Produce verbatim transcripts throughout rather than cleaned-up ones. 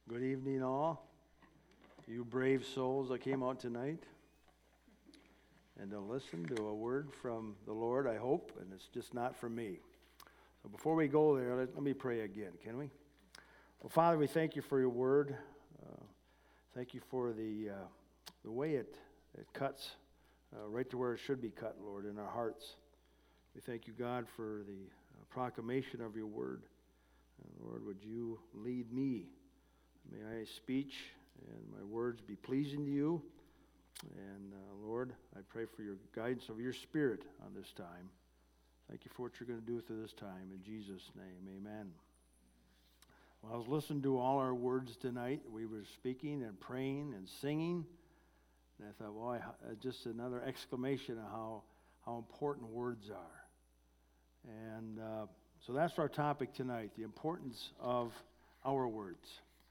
Good evening, all. You brave souls that came out tonight and to listen to a word from the Lord, I hope, and it's just not from me. So before we go there, let, let me pray again, can we? Well, Father, we thank you for your word. Uh, thank you for the uh, the way it, it cuts uh, right to where it should be cut, Lord, in our hearts. We thank you, God, for the uh, proclamation of your word. Uh, Lord, would you lead me? May my speech and my words be pleasing to you. And uh, Lord, I pray for your guidance of your Spirit on this time. Thank you for what you're going to do through this time. In Jesus' name, amen. Well, I was listening to all our words tonight. We were speaking and praying and singing. And I thought, well, I, uh, just another exclamation of how, how important words are. And uh, so that's our topic tonight, the importance of our words.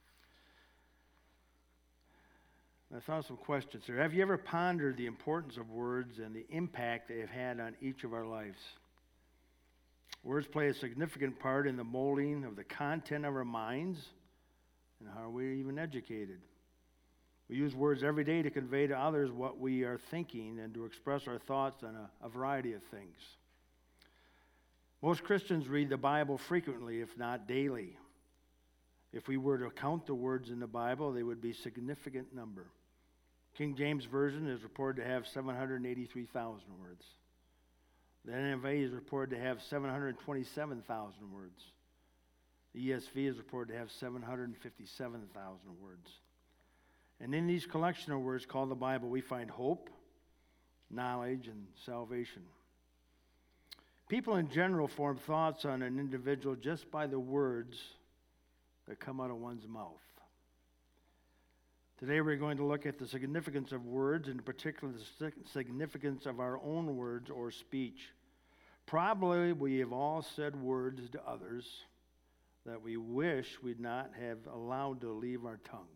I found some questions here. Have you ever pondered the importance of words and the impact they have had on each of our lives? Words play a significant part in the molding of the content of our minds and how we're even educated. We use words every day to convey to others what we are thinking and to express our thoughts on a, a variety of things. Most Christians read the Bible frequently, if not daily. If we were to count the words in the Bible, they would be a significant number. King James Version is reported to have seven hundred eighty-three thousand words. The N I V is reported to have seven hundred twenty-seven thousand words. The E S V is reported to have seven hundred fifty-seven thousand words. And in these collection of words called the Bible, we find hope, knowledge, and salvation. People in general form thoughts on an individual just by the words that come out of one's mouth. Today we're going to look at the significance of words, and in particular the significance of our own words or speech. Probably we have all said words to others that we wish we'd not have allowed to leave our tongues.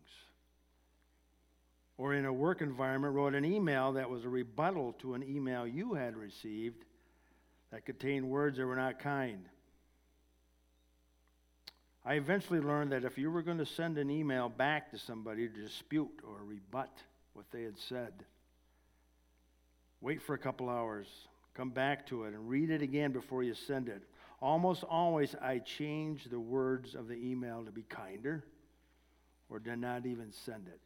Or in a work environment wrote an email that was a rebuttal to an email you had received that contained words that were not kind. I eventually learned that if you were going to send an email back to somebody to dispute or rebut what they had said, wait for a couple hours, come back to it, and read it again before you send it. Almost always I change the words of the email to be kinder or to not even send it.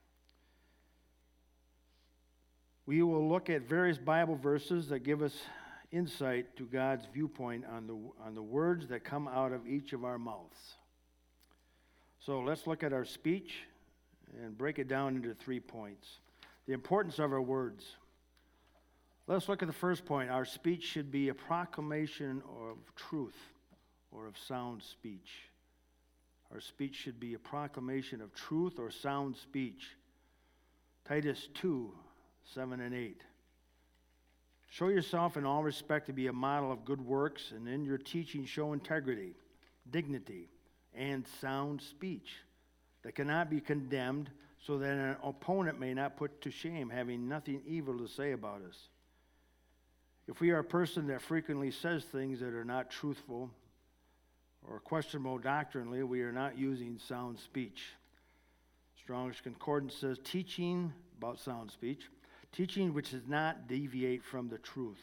We will look at various Bible verses that give us insight to God's viewpoint on the on the words that come out of each of our mouths. So let's look at our speech and break it down into three points. The importance of our words. Let's look at the first point. Our speech should be a proclamation of truth or of sound speech. Our speech should be a proclamation of truth or sound speech. Titus two, seven and eight. Show yourself in all respect to be a model of good works, and in your teaching show integrity, dignity, and sound speech that cannot be condemned, so that an opponent may not put to shame, having nothing evil to say about us. If we are a person that frequently says things that are not truthful or questionable doctrinally, we are not using sound speech. Strong's Concordance says, teaching about sound speech, teaching which does not deviate from the truth.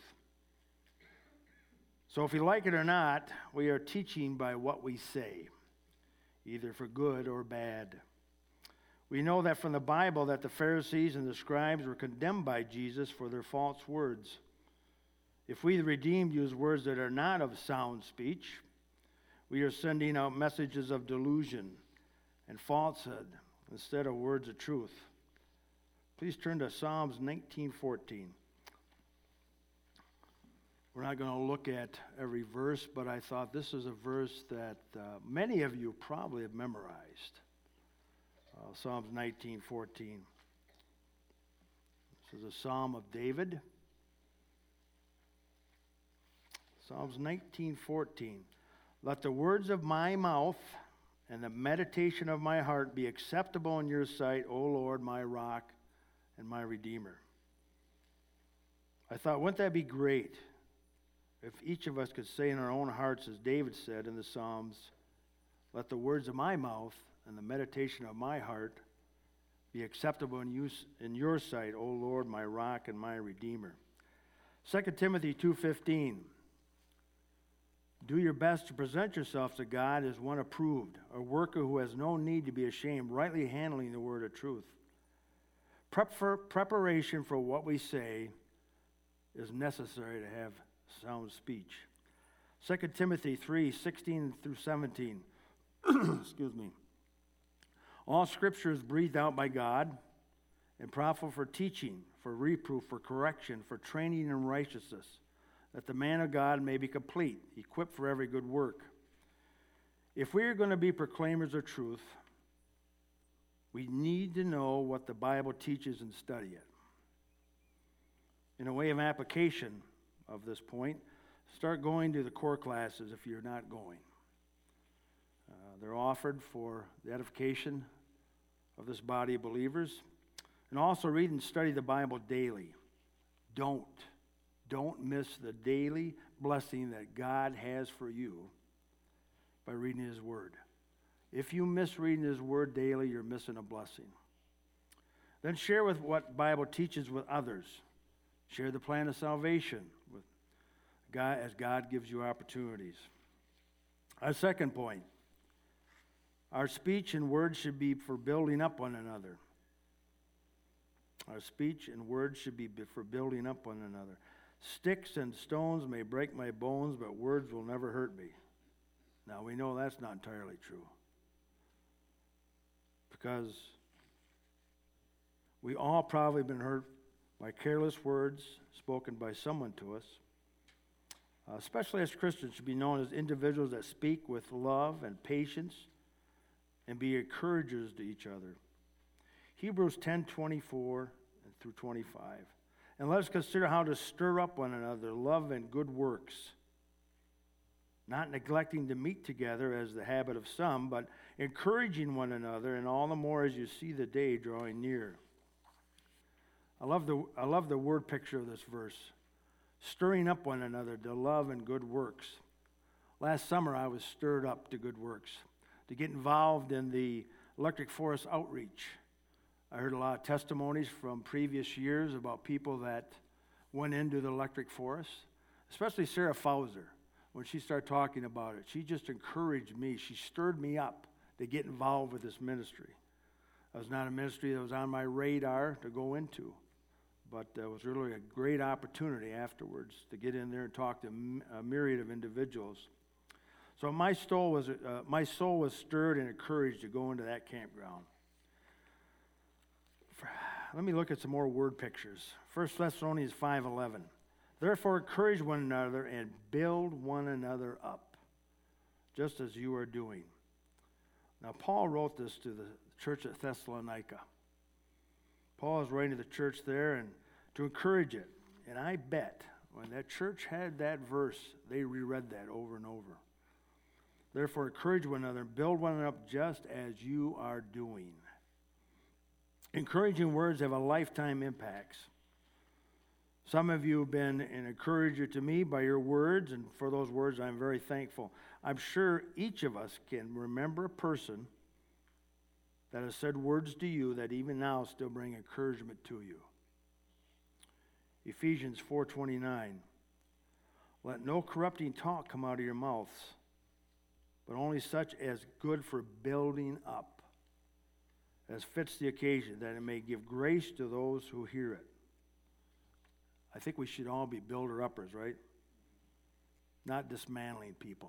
So if you like it or not, we are teaching by what we say, either for good or bad. We know that from the Bible that the Pharisees and the scribes were condemned by Jesus for their false words. If we, the redeemed, use words that are not of sound speech, we are sending out messages of delusion and falsehood instead of words of truth. Please turn to Psalms nineteen fourteen. We're not going to look at every verse, but I thought this is a verse that uh, many of you probably have memorized. Uh, Psalms nineteen fourteen. This is a psalm of David. Psalms nineteen fourteen. Let the words of my mouth and the meditation of my heart be acceptable in your sight, O Lord, my rock and my Redeemer. I thought, wouldn't that be great if each of us could say in our own hearts, as David said in the Psalms, let the words of my mouth and the meditation of my heart be acceptable in, you, in your sight, O Lord, my rock and my redeemer. Second Timothy two fifteen. Do your best to present yourself to God as one approved, a worker who has no need to be ashamed, rightly handling the word of truth. Prep for, preparation for what we say is necessary to have sound speech. Second Timothy three sixteen through seventeen. Excuse me. All Scripture is breathed out by God and profitable for teaching, for reproof, for correction, for training in righteousness, that the man of God may be complete, equipped for every good work. If we are going to be proclaimers of truth, we need to know what the Bible teaches and study it. In a way of application of this point, start going to the core classes if you're not going. Uh, they're offered for the edification of this body of believers. And also read and study the Bible daily. Don't. Don't miss the daily blessing that God has for you by reading His Word. If you miss reading His Word daily, you're missing a blessing. Then share with what Bible teaches with others. Share the plan of salvation with God as God gives you opportunities. Our second point. Our speech and words should be for building up one another. Our speech and words should be for building up one another. Sticks and stones may break my bones, but words will never hurt me. Now, we know that's not entirely true. Because we all probably been hurt by careless words spoken by someone to us. Uh, especially as Christians, should be known as individuals that speak with love and patience and be encouragers to each other. Hebrews ten twenty-four through twenty-five. And let us consider how to stir up one another, love and good works, not neglecting to meet together as the habit of some, but encouraging one another, and all the more as you see the day drawing near. I love the, I love the word picture of this verse. Stirring up one another to love and good works. Last summer I was stirred up to good works, to get involved in the Electric Forest outreach. I heard a lot of testimonies from previous years about people that went into the Electric Forest, especially Sarah Fauser. When she started talking about it, she just encouraged me. She stirred me up to get involved with this ministry. It was not a ministry that was on my radar to go into, but it was really a great opportunity afterwards to get in there and talk to a myriad of individuals. So my soul was uh, my soul was stirred and encouraged to go into that campground. Let me look at some more word pictures. First Thessalonians five eleven. Therefore encourage one another and build one another up, just as you are doing. Now Paul wrote this to the church at Thessalonica. Paul is writing to the church there and to encourage it. And I bet when that church had that verse, they reread that over and over. Therefore encourage one another and build one another up just as you are doing. Encouraging words have a lifetime impacts. Some of you have been an encourager to me by your words, and for those words I'm very thankful. I'm sure each of us can remember a person that has said words to you that even now still bring encouragement to you. Ephesians four twenty-nine. Let no corrupting talk come out of your mouths, but only such as good for building up, as fits the occasion, that it may give grace to those who hear it. I think we should all be builder-uppers, right? Not dismantling people.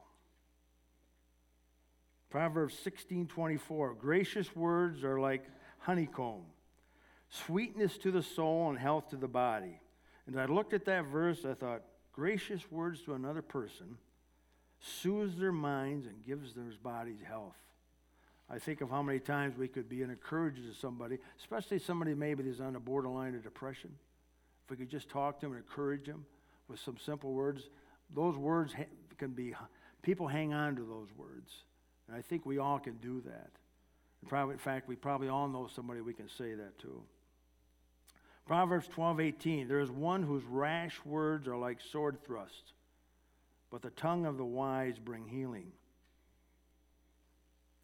Proverbs sixteen twenty-four. Gracious words are like honeycomb, sweetness to the soul and health to the body. And I looked at that verse, I thought, gracious words to another person soothes their minds and gives their bodies health. I think of how many times we could be an encourager to somebody, especially somebody maybe that's on the borderline of depression. If we could just talk to them and encourage them with some simple words, those words can be, people hang on to those words. And I think we all can do that. And probably, in fact, we probably all know somebody we can say that to. Proverbs twelve eighteen. There is one whose rash words are like sword thrusts, but the tongue of the wise bring healing.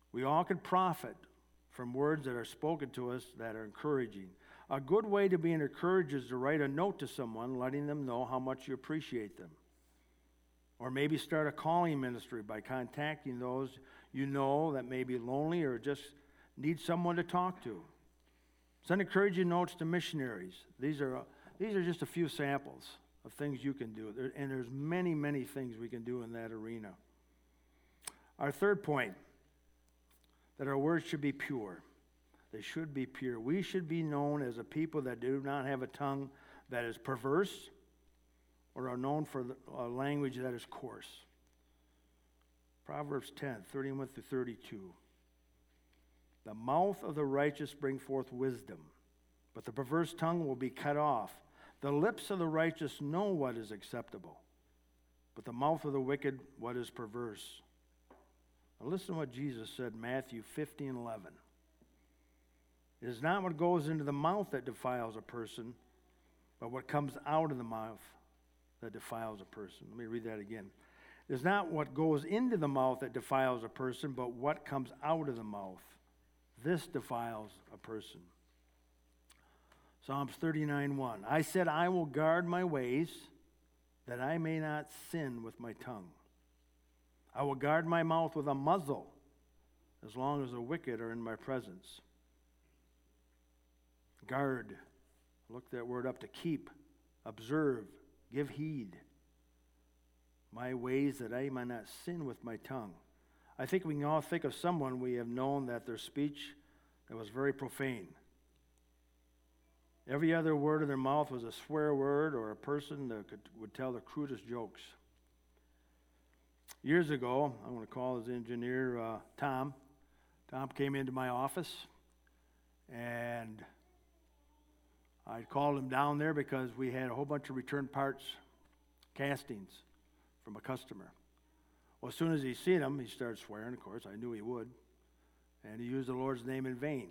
We all can profit from words that are spoken to us that are encouraging. A good way to be encouraged is to write a note to someone letting them know how much you appreciate them. Or maybe start a calling ministry by contacting those you know that may be lonely or just need someone to talk to. Send encouraging notes to missionaries. These are, these are just a few samples of things you can do. There, and there's many, many things we can do in that arena. Our third point, that our words should be pure. They should be pure. We should be known as a people that do not have a tongue that is perverse or are known for a language that is coarse. Proverbs ten, thirty-one through thirty-two. The mouth of the righteous bring forth wisdom, but the perverse tongue will be cut off. The lips of the righteous know what is acceptable, but the mouth of the wicked what is perverse. Now listen to what Jesus said in Matthew fifteen eleven. It is not what goes into the mouth that defiles a person, but what comes out of the mouth that defiles a person. Let me read that again. It is not what goes into the mouth that defiles a person, but what comes out of the mouth. This defiles a person. Psalms thirty-nine one. I said, I will guard my ways, that I may not sin with my tongue. I will guard my mouth with a muzzle, as long as the wicked are in my presence. Guard. Look that word up, to keep, observe, give heed. My ways, that I might not sin with my tongue. I think we can all think of someone we have known that their speech that was very profane. Every other word of their mouth was a swear word, or a person that could, would tell the crudest jokes. Years ago, I'm going to call his engineer uh, Tom. Tom came into my office, and I called him down there because we had a whole bunch of return parts castings from a customer. Well, as soon as he seen them, he started swearing, of course. I knew he would. And he used the Lord's name in vain.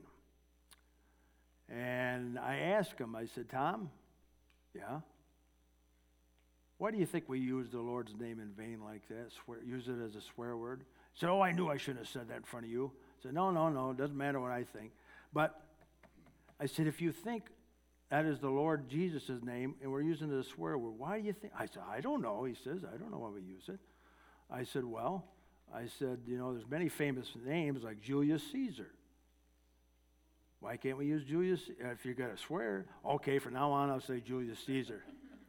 And I asked him, I said, Tom, yeah? Why do you think we use the Lord's name in vain like that? Swear, use it as a swear word? He said, oh, I knew I shouldn't have said that in front of you. I said, no, no, no, it doesn't matter what I think. But I said, if you think that is the Lord Jesus' name and we're using it as a swear word, why do you think? I said, I don't know. He says, I don't know why we use it. I said, well, I said, you know, there's many famous names like Julius Caesar. Why can't we use Julius? If you're going to swear, okay, from now on I'll say Julius Caesar.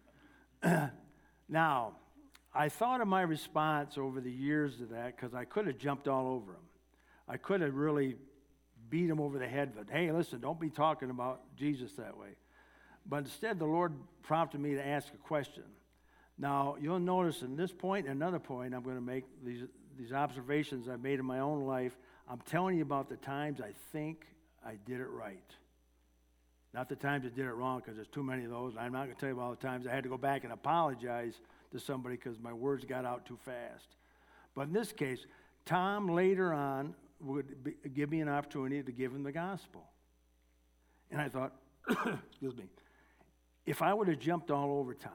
Now, I thought of my response over the years to that because I could have jumped all over him. I could have really beat him over the head, but hey, listen, don't be talking about Jesus that way. But instead, the Lord prompted me to ask a question. Now, you'll notice in this point and another point I'm going to make, these, these observations I've made in my own life. I'm telling you about the times I think I did it right. Not the times I did it wrong, because there's too many of those. I'm not going to tell you about all the times I had to go back and apologize to somebody because my words got out too fast. But in this case, Tom later on would be, give me an opportunity to give him the gospel. And I thought, excuse me, if I would have jumped all over Tom,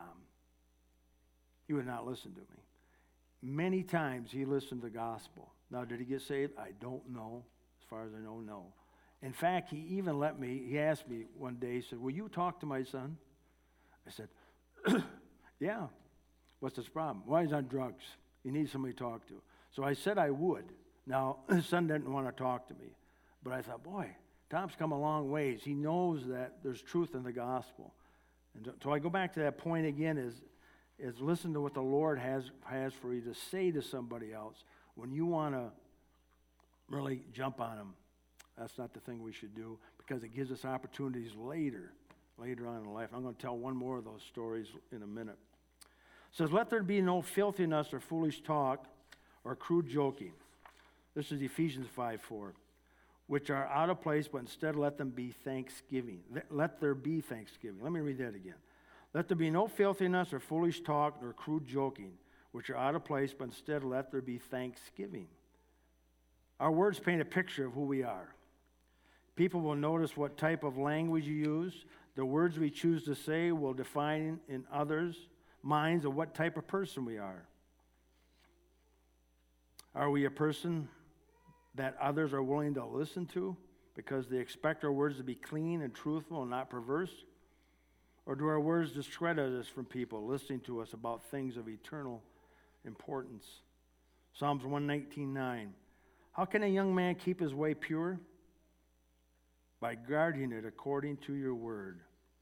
he would not listen to me. Many times he listened to the gospel. Now, did he get saved? I don't know. As far as I know, no. In fact, he even let me, he asked me one day, he said, will you talk to my son? I said, yeah. What's his problem? Well, he's on drugs. He needs somebody to talk to. So I said I would. Now, his son didn't want to talk to me. But I thought, boy, Tom's come a long ways. He knows that there's truth in the gospel. And so I go back to that point again is, is listen to what the Lord has, has for you to say to somebody else when you want to really jump on them. That's not the thing we should do because it gives us opportunities later, later on in life. I'm going to tell one more of those stories in a minute. It says, let there be no filthiness or foolish talk or crude joking. This is Ephesians five four, which are out of place, but instead let them be thanksgiving. Let there be thanksgiving. Let me read that again. Let there be no filthiness or foolish talk or crude joking, which are out of place, but instead let there be thanksgiving. Our words paint a picture of who we are. People will notice what type of language you use. The words we choose to say will define in others' minds of what type of person we are. Are we a person that others are willing to listen to because they expect our words to be clean and truthful and not perverse? Or do our words discredit us from people listening to us about things of eternal importance? Psalms one nineteen nine. How can a young man keep his way pure? By guarding it according to your word.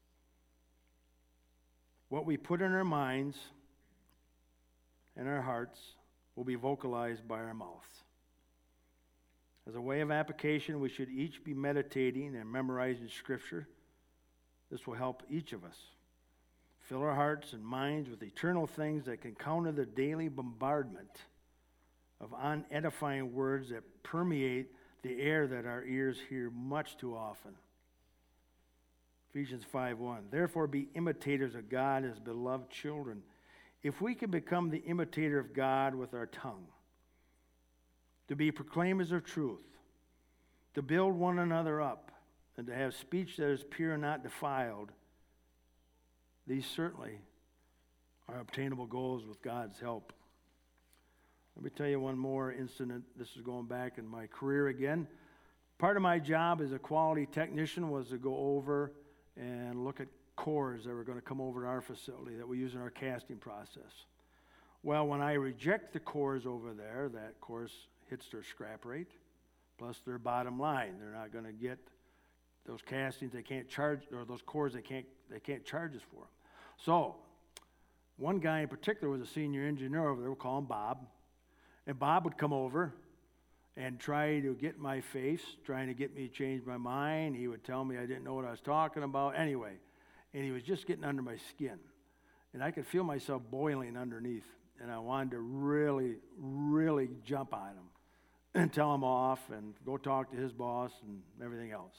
What we put in our minds and our hearts will be vocalized by our mouths. As a way of application, we should each be meditating and memorizing Scripture. This will help each of us fill our hearts and minds with eternal things that can counter the daily bombardment of unedifying words that permeate the air that our ears hear much too often. Ephesians five one. Therefore be imitators of God as beloved children. If we can become the imitator of God with our tongue, to be proclaimers of truth, to build one another up, and to have speech that is pure and not defiled, these certainly are obtainable goals with God's help. Let me tell you one more incident. This is going back in my career again. Part of my job as a quality technician was to go over and look at cores that were going to come over to our facility that we use in our casting process. Well, when I reject the cores over there, that, of course, hits their scrap rate, plus their bottom line. They're not going to get those castings they can't charge, or those cores they can't they can't charge us for them. So, one guy in particular was a senior engineer over there. We'll call him Bob. And Bob would come over and try to get my face, trying to get me to change my mind. He would tell me I didn't know what I was talking about. Anyway, and he was just getting under my skin. And I could feel myself boiling underneath. And I wanted to really, really jump on him and tell him off and go talk to his boss and everything else.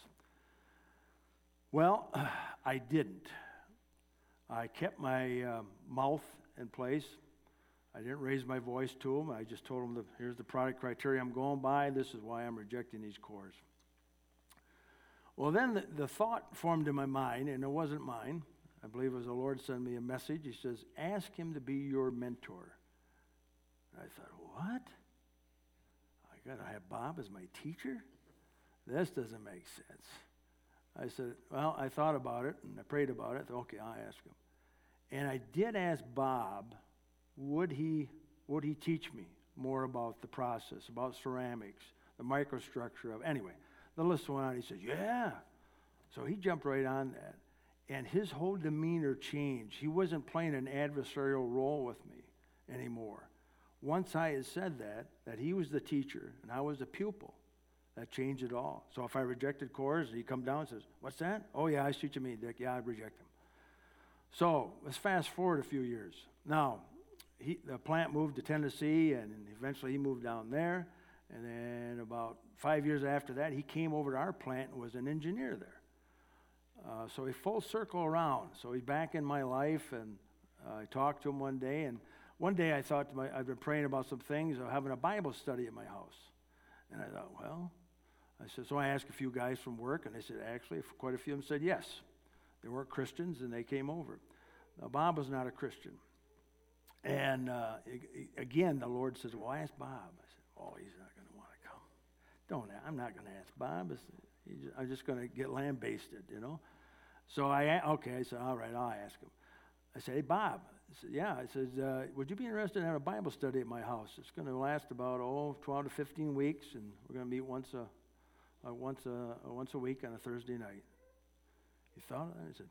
Well, I didn't. I kept my uh, mouth in place. I didn't raise my voice to him. I just told him, that here's the product criteria I'm going by. This is why I'm rejecting these cores. Well, then the, the thought formed in my mind, and it wasn't mine. I believe it was the Lord sent me a message. He says, ask him to be your mentor. And I thought, what? I got to have Bob as my teacher? This doesn't make sense. I said, well, I thought about it, and I prayed about it. I thought, okay, I'll ask him. And I did ask Bob, would he would he teach me more about the process, about ceramics, the microstructure of, anyway, the list went on. He said, yeah. So he jumped right on that. And his whole demeanor changed. He wasn't playing an adversarial role with me anymore. Once I had said that, that he was the teacher and I was the pupil, that changed it all. So if I rejected cores, he'd come down and says, what's that? Oh, yeah, I see what you mean, Dick. Yeah, I'd reject him. So let's fast forward a few years. Now, he, the plant moved to Tennessee, and eventually he moved down there. And then about five years after that, he came over to our plant and was an engineer there. Uh, so he full circle around. So he's back in my life, and uh, I talked to him one day. And one day I thought to my, I've been praying about some things of having a Bible study at my house. And I thought, well, I said, so I asked a few guys from work, and they said, actually, quite a few of them said yes. They weren't Christians, and they came over. Now, Bob was not a Christian. And uh, again, the Lord says, well, ask Bob. I said, oh, he's not going to want to come. Don't, I'm not going to ask Bob. It's, he's, I'm just going to get lambasted, you know. So I, okay, I said, all right, I'll ask him. I said, hey, Bob. I said, yeah. I said, uh, would you be interested in having a Bible study at my house? It's going to last about, oh, twelve to fifteen weeks, and we're going to meet once a, uh, once a, uh, once a week on a Thursday night. He thought of that and said,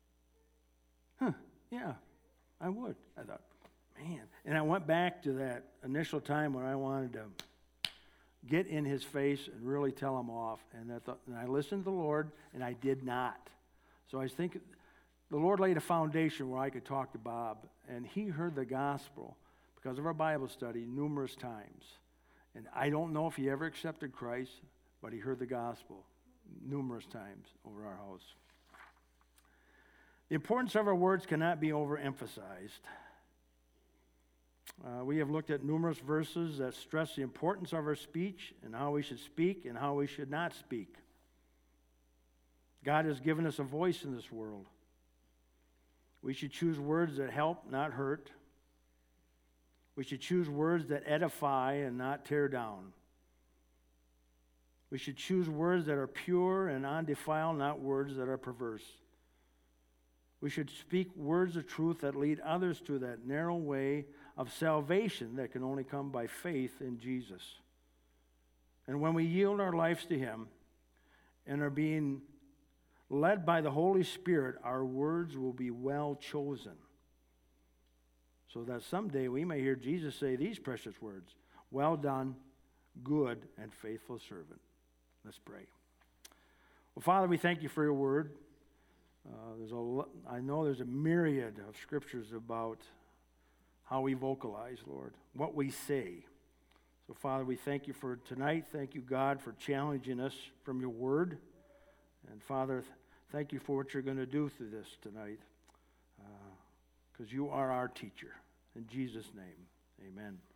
huh, yeah, I would. I thought, man. And I went back to that initial time when I wanted to get in his face and really tell him off. And I, thought, and I listened to the Lord, and I did not. So I think the Lord laid a foundation where I could talk to Bob. And he heard the gospel because of our Bible study numerous times. And I don't know if he ever accepted Christ, but he heard the gospel numerous times over our house. The importance of our words cannot be overemphasized. Uh, we have looked at numerous verses that stress the importance of our speech and how we should speak and how we should not speak. God has given us a voice in this world. We should choose words that help, not hurt. We should choose words that edify and not tear down. We should choose words that are pure and undefiled, not words that are perverse. We should speak words of truth that lead others to that narrow way of salvation that can only come by faith in Jesus. And when we yield our lives to Him and are being led by the Holy Spirit, our words will be well chosen, so that someday we may hear Jesus say these precious words, "Well done, good and faithful servant." Let's pray. Well, Father, we thank you for your word. Uh, there's a, I know there's a myriad of scriptures about how we vocalize, Lord, what we say. So, Father, we thank you for tonight. Thank you, God, for challenging us from your word. And, Father, thank you for what you're going to do through this tonight, because uh, you are our teacher. In Jesus' name, amen.